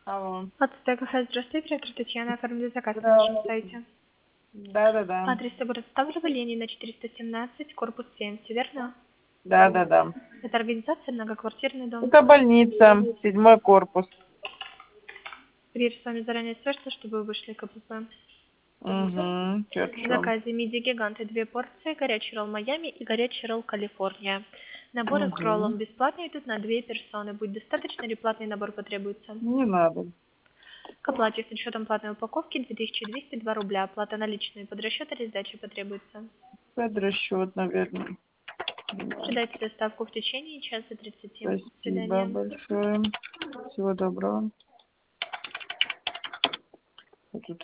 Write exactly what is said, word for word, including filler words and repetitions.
Алло. Ацтек кафе, здравствуйте, директор Татьяна, оформили заказ на Да, нашем сайте. да, да, да. Адрес город Ставрополь, Ленина, четыреста семнадцать, корпус семь, все верно? Да, да, да. Это организация многоквартирный дом. Это больница, седьмой корпус. Приедешь с вами заранее свяжется, чтобы вы вышли КПП. Угу, В хорошо. заказе миди гиганты две порции, горячий ролл Майами и горячий ролл Калифорния. Наборы к Угу. роллам бесплатные идут на две персоны. Будет достаточно или платный набор потребуется? Не надо. К оплате с учетом платной упаковки две тысячи двести два рубля. Оплата наличные под расчет или сдачи потребуется. Под расчет, наверное. Ожидайте доставку в течение часа тридцати. До Спасибо свидания. большое. Всего доброго. Вот тут